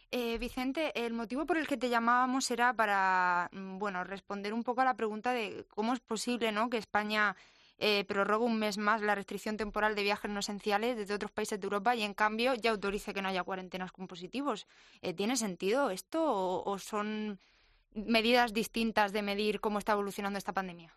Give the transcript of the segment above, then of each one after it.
Vicente, el motivo por el que te llamábamos era para, bueno, responder un poco a la pregunta de cómo es posible, ¿no?, que España prorrogue un mes más la restricción temporal de viajes no esenciales desde otros países de Europa y en cambio ya autorice que no haya cuarentenas con positivos. ¿Tiene sentido esto o son medidas distintas de medir cómo está evolucionando esta pandemia?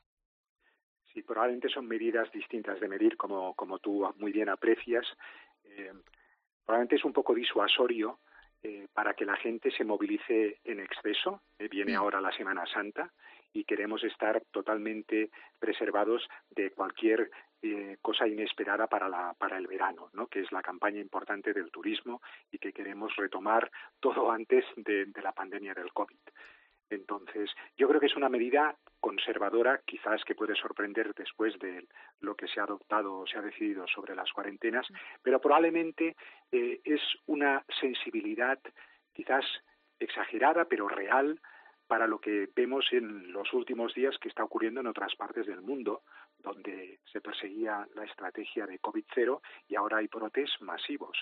Sí, probablemente son medidas distintas de medir, como tú muy bien aprecias. Eh, Probablemente es un poco disuasorio para que la gente se movilice en exceso. Viene Mm. ahora la Semana Santa y queremos estar totalmente preservados de cualquier cosa inesperada para el verano, ¿no?, que es la campaña importante del turismo y que queremos retomar todo antes de la pandemia del COVID. Entonces, yo creo que es una medida conservadora, quizás que puede sorprender después de lo que se ha adoptado o se ha decidido sobre las cuarentenas, pero probablemente es una sensibilidad quizás exagerada, pero real, para lo que vemos en los últimos días que está ocurriendo en otras partes del mundo, donde se perseguía la estrategia de COVID-0 y ahora hay brotes masivos.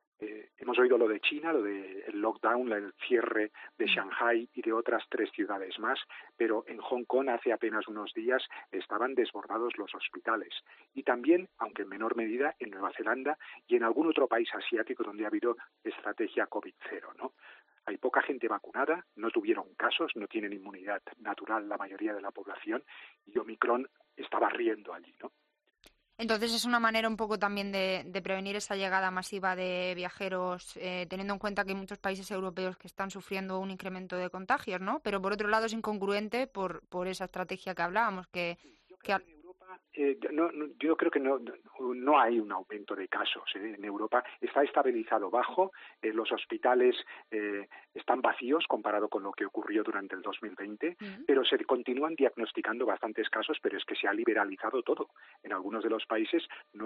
Hemos oído lo de China, lo del lockdown, el cierre de Mm. Shanghái y de otras 3 ciudades más, pero en Hong Kong hace apenas unos días estaban desbordados los hospitales. Y también, aunque en menor medida, en Nueva Zelanda y en algún otro país asiático donde ha habido estrategia COVID-0, ¿no? Hay poca gente vacunada, no tuvieron casos, no tienen inmunidad natural la mayoría de la población y Omicron está barriendo allí, ¿no? Entonces es una manera un poco también de prevenir esa llegada masiva de viajeros, teniendo en cuenta que hay muchos países europeos que están sufriendo un incremento de contagios, ¿no? Pero por otro lado es incongruente por esa estrategia que hablábamos, Yo creo que que en Europa, yo creo que no hay un aumento de casos. En Europa está estabilizado bajo, los hospitales están vacíos comparado con lo que ocurrió durante el 2020, Mm. pero se continúan diagnosticando bastantes casos, pero es que se ha liberalizado todo. En algunos de los países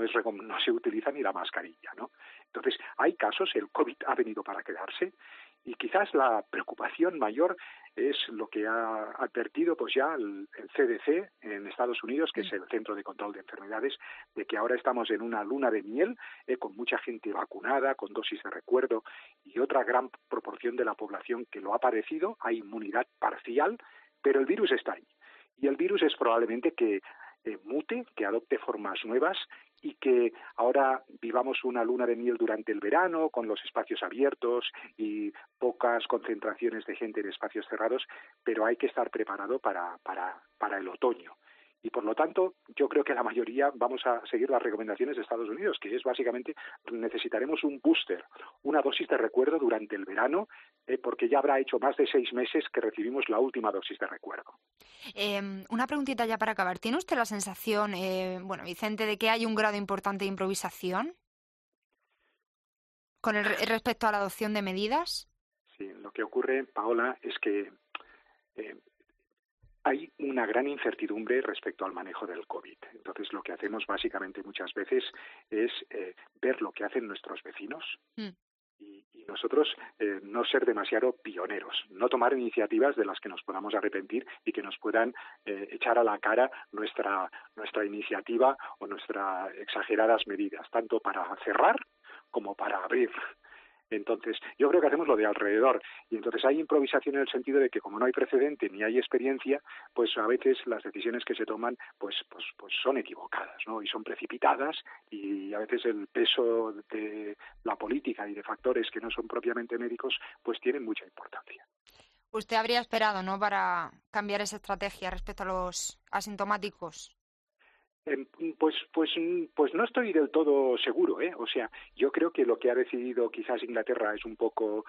no se utiliza ni la mascarilla, ¿no? Entonces, hay casos, el COVID ha venido para quedarse, y quizás la preocupación mayor es lo que ha advertido pues ya el CDC en Estados Unidos, que Mm. es el Centro de Control de Enfermedades, de que ahora estamos en una luna de miel, con mucha gente vacunada, con dosis de recuerdo y otra gran proporción de la población que lo ha padecido, hay inmunidad parcial, pero el virus está ahí. Y el virus es probablemente que mute, que adopte formas nuevas y que ahora vivamos una luna de miel durante el verano con los espacios abiertos y pocas concentraciones de gente en espacios cerrados, pero hay que estar preparado para el otoño. Y por lo tanto, yo creo que la mayoría vamos a seguir las recomendaciones de Estados Unidos, que es básicamente necesitaremos un booster, una dosis de recuerdo durante el verano, porque ya habrá hecho más de 6 meses que recibimos la última dosis de recuerdo. Una preguntita ya para acabar. ¿Tiene usted la sensación, bueno, Vicente, de que hay un grado importante de improvisación con respecto a la adopción de medidas? Sí, lo que ocurre, Paola, es que eh, hay una gran incertidumbre respecto al manejo del COVID. Entonces, lo que hacemos básicamente muchas veces es ver lo que hacen nuestros vecinos Mm. y nosotros no ser demasiado pioneros, no tomar iniciativas de las que nos podamos arrepentir y que nos puedan echar a la cara nuestra iniciativa o nuestras exageradas medidas, tanto para cerrar como para abrir. Entonces, yo creo que hacemos lo de alrededor. Y entonces hay improvisación en el sentido de que como no hay precedente ni hay experiencia, pues a veces las decisiones que se toman pues son equivocadas, ¿no? Y son precipitadas y a veces el peso de la política y de factores que no son propiamente médicos, pues tienen mucha importancia. Usted habría esperado, ¿no?, para cambiar esa estrategia respecto a los asintomáticos. Pues no estoy del todo seguro, ¿eh? O sea, yo creo que lo que ha decidido quizás Inglaterra es un poco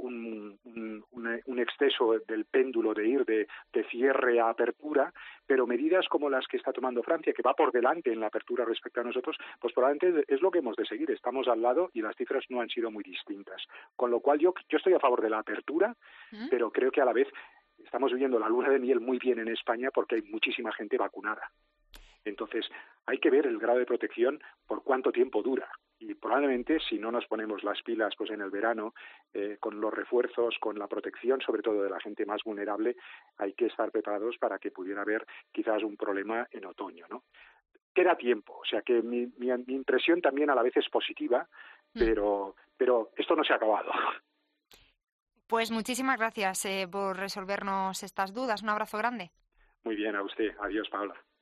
un exceso del péndulo de ir de cierre a apertura, pero medidas como las que está tomando Francia, que va por delante en la apertura respecto a nosotros, pues probablemente es lo que hemos de seguir. Estamos al lado y las cifras no han sido muy distintas. Con lo cual yo estoy a favor de la apertura, ¿Mm? pero creo que a la vez estamos viviendo la luna de miel muy bien en España porque hay muchísima gente vacunada. Entonces, hay que ver el grado de protección por cuánto tiempo dura. Y probablemente, si no nos ponemos las pilas pues en el verano, con los refuerzos, con la protección, sobre todo de la gente más vulnerable, hay que estar preparados para que pudiera haber quizás un problema en otoño, ¿no? Queda tiempo, o sea que mi impresión también a la vez es positiva, Mm. pero esto no se ha acabado. Pues muchísimas gracias por resolvernos estas dudas. Un abrazo grande. Muy bien, a usted. Adiós, Paula.